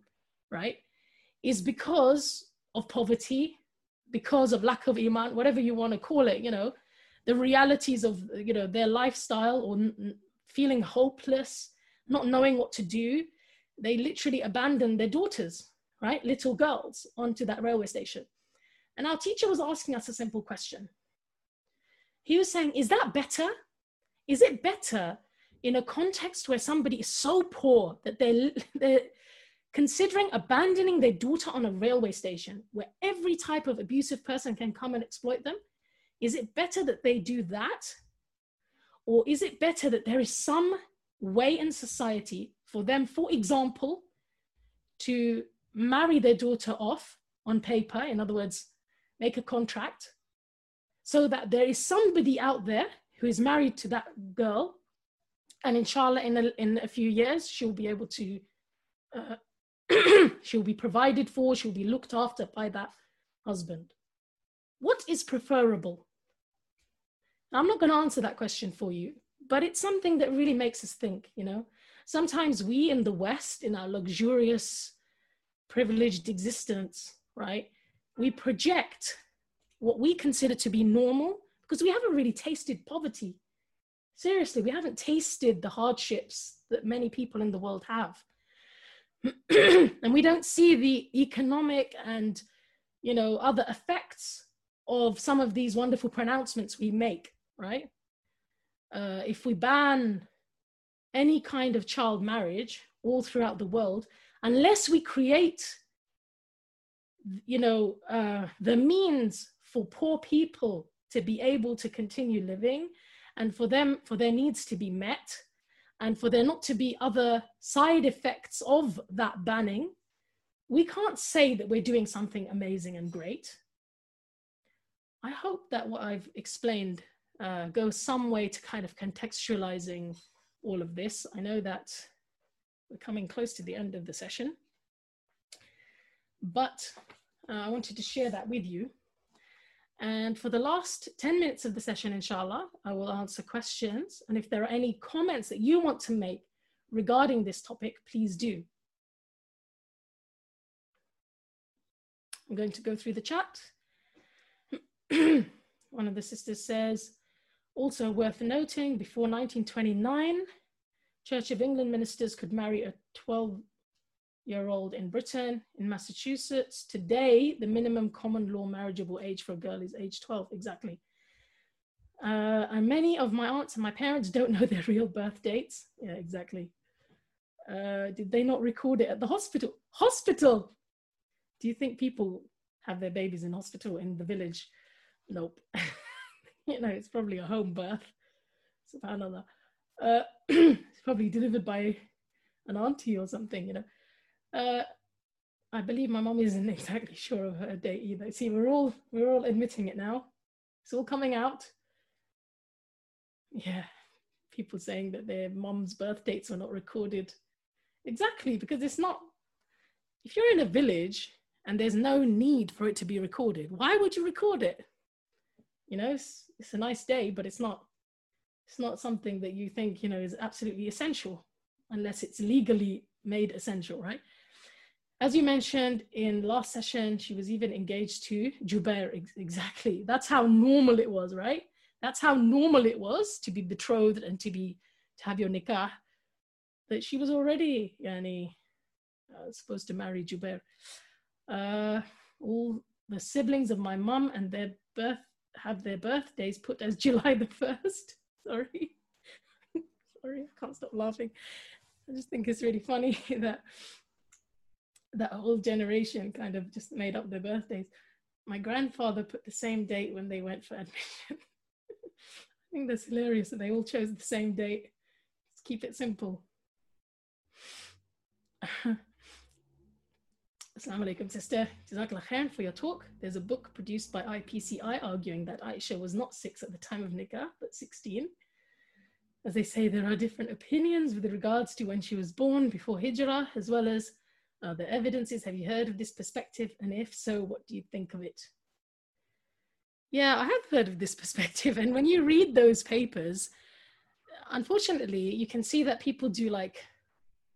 right, is because of poverty, because of lack of iman, whatever you want to call it, you know, the realities of, you know, their lifestyle, or n- feeling hopeless, not knowing what to do. They literally abandon their daughters, right, little girls, onto that railway station. And our teacher was asking us a simple question. He was saying, is that better? Is it better in a context where somebody is so poor that they're, they're considering abandoning their daughter on a railway station where every type of abusive person can come and exploit them? Is it better that they do that? Or is it better that there is some way in society for them, for example, to marry their daughter off on paper, in other words, make a contract, so that there is somebody out there who is married to that girl, and inshallah in a, in a few years she'll be able to uh, she'll be provided for, she'll be looked after by that husband. What is preferable? Now, I'm not going to answer that question for you, but it's something that really makes us think, you know. Sometimes we in the West, in our luxurious, privileged existence, right, we project what we consider to be normal because we haven't really tasted poverty. Seriously, we haven't tasted the hardships that many people in the world have. And we don't see the economic and, you know, other effects of some of these wonderful pronouncements we make, right? Uh, if we ban any kind of child marriage all throughout the world, unless we create, you know, uh, the means for poor people to be able to continue living, and for them, for their needs to be met, and for there not to be other side effects of that banning, we can't say that we're doing something amazing and great. I hope that what I've explained uh, goes some way to kind of contextualizing all of this. I know that we're coming close to the end of the session, but uh, I wanted to share that with you. And for the last ten minutes of the session, inshallah, I will answer questions. And if there are any comments that you want to make regarding this topic, please do. I'm going to go through the chat. One of the sisters says, also worth noting, before nineteen twenty-nine, Church of England ministers could marry a twelve-year-old in Britain. In Massachusetts, today, the minimum common law marriageable age for a girl is age twelve, exactly. Uh, and many of my aunts and my parents don't know their real birth dates. Yeah, exactly. Uh, did they not record it at the hospital? Hospital! Do you think people have their babies in hospital in the village? Nope. You know, it's probably a home birth. SubhanAllah. Uh, it's probably delivered by an auntie or something, you know. Uh, I believe my mom isn't exactly sure of her date either. See, we're all we're all admitting it now. It's all coming out. Yeah, people saying that their mom's birth dates are not recorded. Exactly, because it's not. If you're in a village and there's no need for it to be recorded, why would you record it? You know, it's, it's a nice day, but it's not. It's not something that you think, you know, is absolutely essential, unless it's legally made essential, right? As you mentioned in last session, she was even engaged to Jubair. Ex exactly. That's how normal it was, right? That's how normal it was to be betrothed and to be to have your nikah. That she was already, yani, uh, supposed to marry Jubair. Uh, all the siblings of my mum and their birth have their birthdays put as July the first. Sorry, sorry, I can't stop laughing. I just think it's really funny that that whole generation kind of just made up their birthdays. My grandfather put the same date when they went for admission. I think that's hilarious that they all chose the same date. Let's keep it simple. Assalamu alaikum, sister. Jazakallah khair for your talk. There's a book produced by I P C I arguing that Aisha was not six at the time of nikah, but sixteen. As they say, there are different opinions with regards to when she was born before hijrah, as well as uh, the evidences. Have you heard of this perspective? And if so, what do you think of it? Yeah, I have heard of this perspective. And when you read those papers, unfortunately, you can see that people do like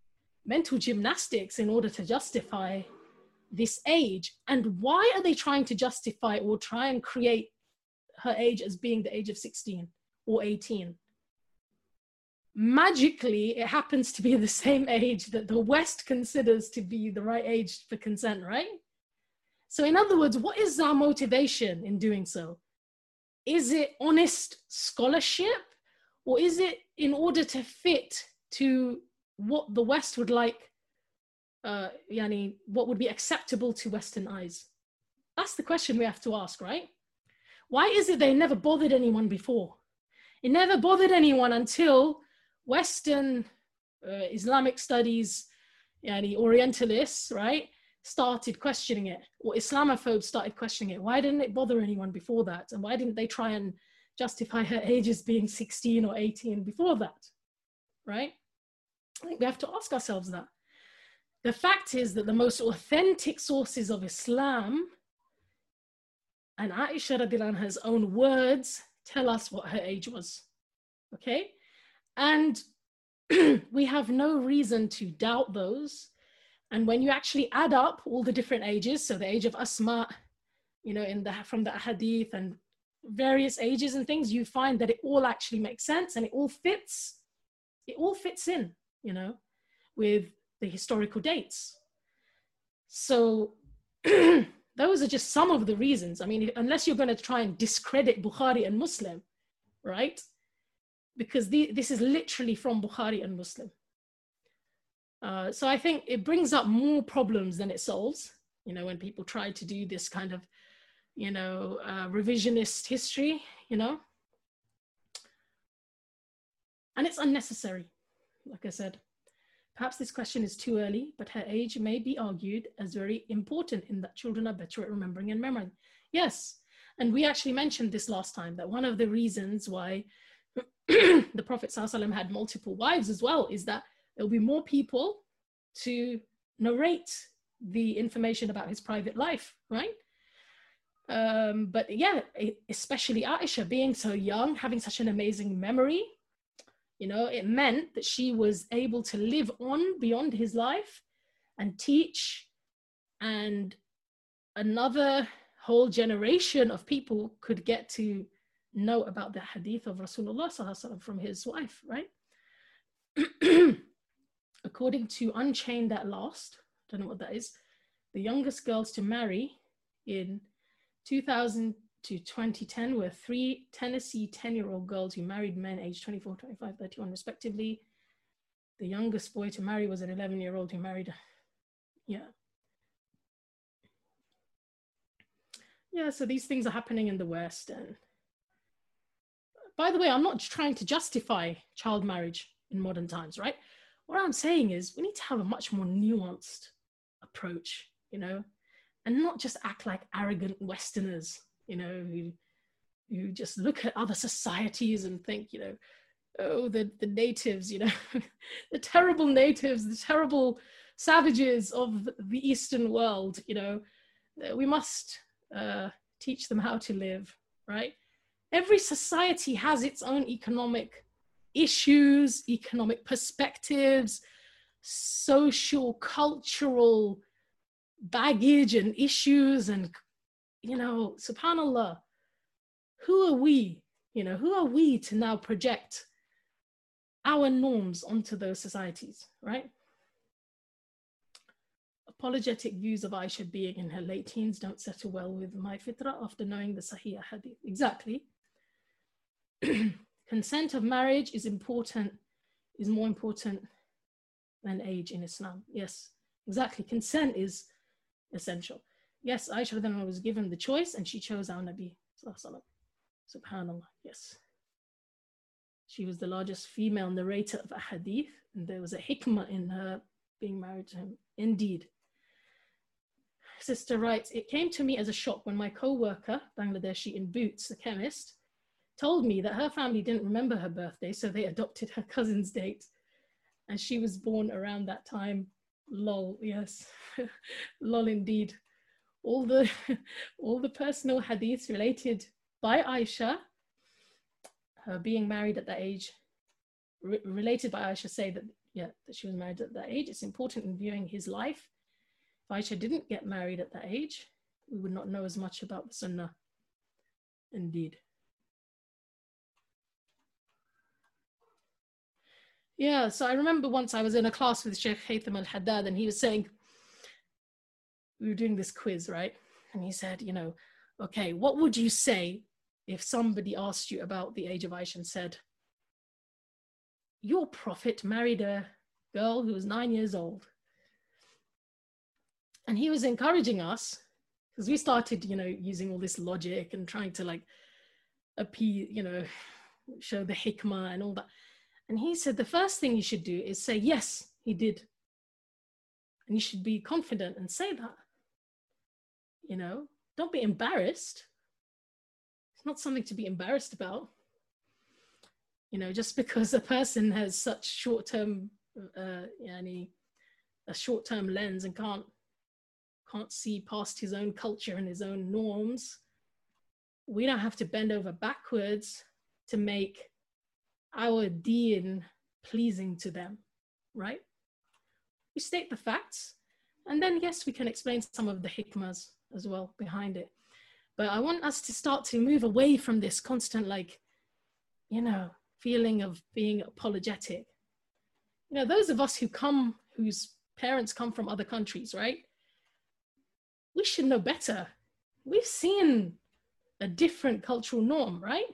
mental gymnastics in order to justify this age. And why are they trying to justify or try and create her age as being the age of sixteen or eighteen? Magically, it happens to be the same age that the West considers to be the right age for consent, right? So in other words, what is our motivation in doing so? Is it honest scholarship, or is it in order to fit to what the West would like, uh, yani, what would be acceptable to Western eyes? That's the question we have to ask, right? Why is it they never bothered anyone before? It never bothered anyone until Western uh, Islamic studies, yani Orientalists, right, started questioning it, or Islamophobes started questioning it. Why didn't it bother anyone before that? And why didn't they try and justify her age as being sixteen or eighteen before that, right? I think we have to ask ourselves that. The fact is that the most authentic sources of Islam and Aisha radiallahu anha's own words tell us what her age was, okay? And we have no reason to doubt those. And when you actually add up all the different ages, so the age of Asma, you know, in the, from the Ahadith and various ages and things, you find that it all actually makes sense and it all fits, it all fits in, you know, with the historical dates. So those are just some of the reasons. I mean, unless you're going to try and discredit Bukhari and Muslim, right? Because the, this is literally from Bukhari and Muslim. Uh, so I think it brings up more problems than it solves, you know, when people try to do this kind of, you know, uh, revisionist history, you know. And it's unnecessary, like I said. Perhaps this question is too early, but her age may be argued as very important in that children are better at remembering and memorizing. Yes, and we actually mentioned this last time, that one of the reasons why the Prophet ﷺ had multiple wives as well is that there'll be more people to narrate the information about his private life, right? Um, but yeah, especially Aisha being so young, having such an amazing memory, you know, it meant that she was able to live on beyond his life and teach, and another whole generation of people could get to know about the hadith of Rasulullah sallallahu alaihi wasallam from his wife, right? According to Unchained at Last, I don't know what that is, the youngest girls to marry in two thousand to twenty ten were three Tennessee ten-year-old girls who married men aged twenty-four, twenty-five, thirty-one respectively. The youngest boy to marry was an eleven-year-old who married, yeah. Yeah, so these things are happening in the West. And by the way, I'm not trying to justify child marriage in modern times, right? What I'm saying is we need to have a much more nuanced approach, you know, and not just act like arrogant Westerners, you know, who, who just look at other societies and think, you know, oh, the, the natives, you know, the terrible natives, the terrible savages of the Eastern world, you know, we must uh, teach them how to live, right? Every society has its own economic issues, economic perspectives, social, cultural baggage and issues. And, you know, subhanAllah, who are we, you know, who are we to now project our norms onto those societies, right? Apologetic views of Aisha being in her late teens don't settle well with my fitrah after knowing the Sahih hadith. Exactly. Consent of marriage is important, is more important than age in Islam. Yes, exactly. Consent is essential. Yes, Aisha then was given the choice and she chose our Nabi. Subhanallah, yes. She was the largest female narrator of a hadith, and there was a hikmah in her being married to him. Indeed. Sister writes, it came to me as a shock when my co-worker, Bangladeshi in Boots, a chemist, told me that her family didn't remember her birthday, so they adopted her cousin's date. And she was born around that time. Lol, yes. Lol indeed. All the, all the personal hadiths related by Aisha, her being married at that age, re related by Aisha, say that yet that she was married at that age. It's important in viewing his life. If Aisha didn't get married at that age, we would not know as much about the Sunnah. Indeed. Yeah, so I remember once I was in a class with Sheikh Haytham al-Haddad, and he was saying, we were doing this quiz, right? And he said, you know, okay, what would you say if somebody asked you about the age of Aisha and said, your prophet married a girl who was nine years old? And he was encouraging us, because we started, you know, using all this logic and trying to like appeal, you know, show the hikmah and all that. And he said, the first thing you should do is say, yes, he did. And you should be confident and say that. You know, don't be embarrassed. It's not something to be embarrassed about. You know, just because a person has such short-term, uh, yani, a short-term lens and can't can't see past his own culture and his own norms, we don't have to bend over backwards to make our deen pleasing to them, right? We state the facts, and then yes, we can explain some of the hikmahs as well behind it. But I want us to start to move away from this constant, like, you know, feeling of being apologetic. You know, those of us who come, whose parents come from other countries, right? We should know better. We've seen a different cultural norm, right?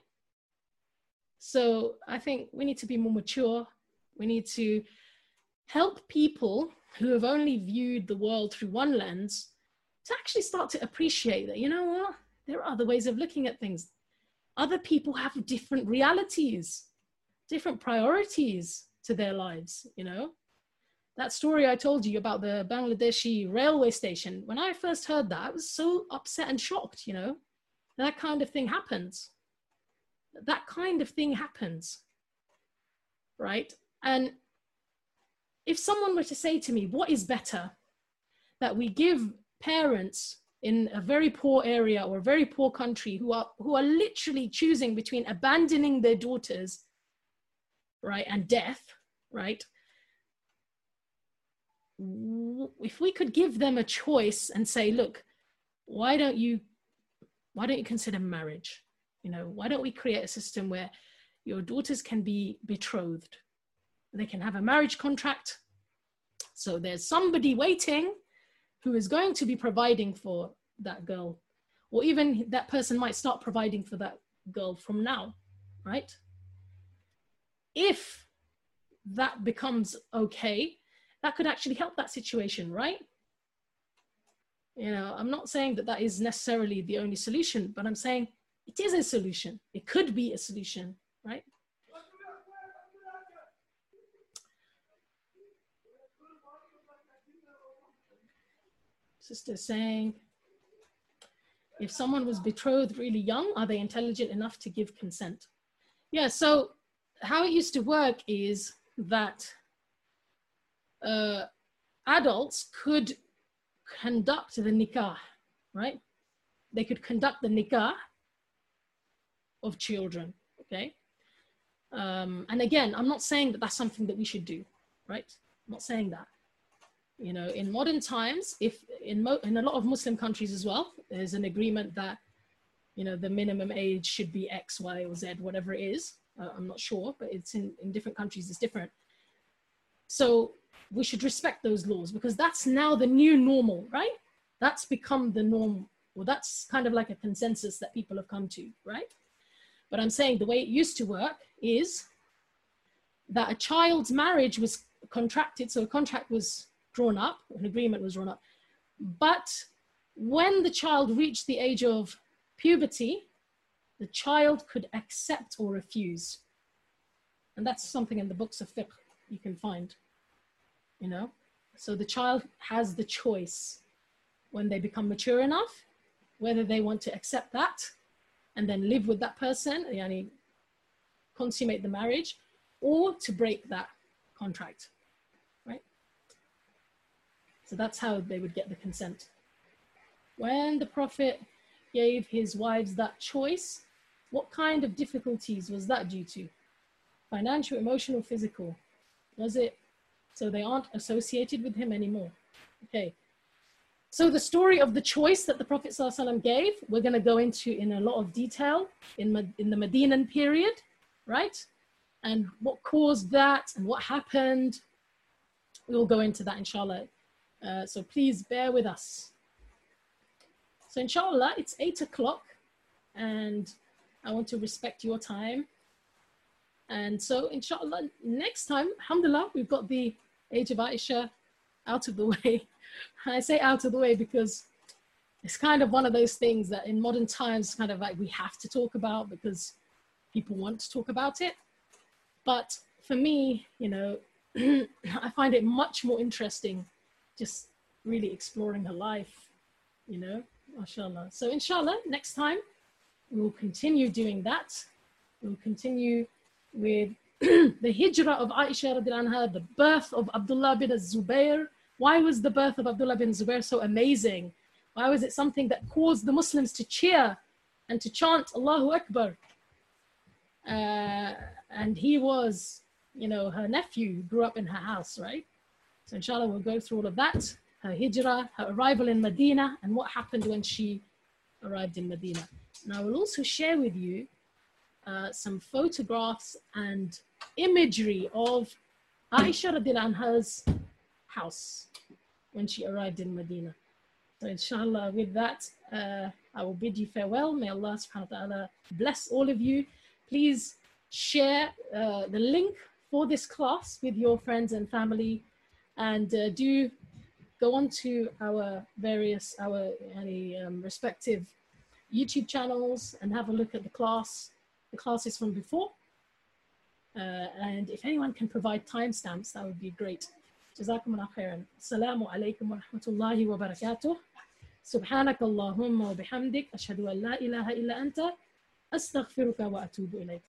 So I think we need to be more mature. We need to help people who have only viewed the world through one lens to actually start to appreciate that, you know what? There are other ways of looking at things. Other people have different realities, different priorities to their lives, you know? That story I told you about the Bangladeshi railway station, when I first heard that, I was so upset and shocked, you know? That kind of thing happens. That kind of thing happens, right? And if someone were to say to me, what is better, that we give parents in a very poor area or a very poor country who are, who are literally choosing between abandoning their daughters, right, and death, right? If we could give them a choice and say, look, why don't you, why don't you consider marriage? You know, why don't we create a system where your daughters can be betrothed? They can have a marriage contract. So there's somebody waiting who is going to be providing for that girl, or even that person might start providing for that girl from now, right? If that becomes okay, that could actually help that situation, right? You know, I'm not saying that that is necessarily the only solution, but I'm saying it is a solution. It could be a solution, right? Sister saying, if someone was betrothed really young, are they intelligent enough to give consent? Yeah, so how it used to work is that uh, adults could conduct the nikah, right? They could conduct the nikah of children, okay? Um, and again, I'm not saying that that's something that we should do, right? I'm not saying that. You know, in modern times, if in, mo in a lot of Muslim countries as well, there's an agreement that, you know, the minimum age should be X, Y, or Z, whatever it is. Uh, I'm not sure, but it's in, in different countries, it's different. So we should respect those laws because that's now the new normal, right? That's become the norm, or that's kind of like a consensus that people have come to, right? But I'm saying the way it used to work is that a child's marriage was contracted, so a contract was drawn up, an agreement was drawn up. But when the child reached the age of puberty, the child could accept or refuse. And that's something in the books of fiqh you can find, you know? So the child has the choice when they become mature enough, whether they want to accept that and then live with that person, yani consummate the marriage, or to break that contract, right? So that's how they would get the consent. When the Prophet gave his wives that choice, what kind of difficulties was that due to? Financial, emotional, physical? Was it So they aren't associated with him anymore. Okay. So the story of the choice that the Prophet ﷺ gave, we're going to go into in a lot of detail in, in the Medinan period, right? And what caused that and what happened. We'll go into that, inshallah. Uh, so please bear with us. So inshallah, it's eight o'clock and I want to respect your time. And so inshallah, next time, alhamdulillah, we've got the age of Aisha out of the way. I say out of the way because it's kind of one of those things that in modern times kind of like we have to talk about because people want to talk about it. But for me, you know, I find it much more interesting just really exploring her life, you know, mashallah. So inshallah, next time we'll continue doing that. We'll continue with the hijrah of Aisha radiallahu anha, the birth of Abdullah bin Zubair. Why was the birth of Abdullah bin Zubair so amazing? Why was it something that caused the Muslims to cheer and to chant Allahu Akbar? Uh, and he was, you know, her nephew, grew up in her house, right? So inshallah, we'll go through all of that. Her hijrah, her arrival in Medina, and what happened when she arrived in Medina. And I will also share with you uh, some photographs and imagery of Aisha radiallahu anha's house when she arrived in Medina. So inshallah, with that, uh, I will bid you farewell. May Allah subhanahu wa ta'ala bless all of you. Please share uh, the link for this class with your friends and family, and uh, do go on to our various, our any, um, respective YouTube channels and have a look at the class, the classes from before. Uh, and if anyone can provide timestamps, that would be great. جزاكم الله خيرا. السلام عليكم ورحمة الله وبركاته. سبحانك اللهم وبحمدك أشهد أن لا إله إلا أنت أستغفرك وأتوب إليك.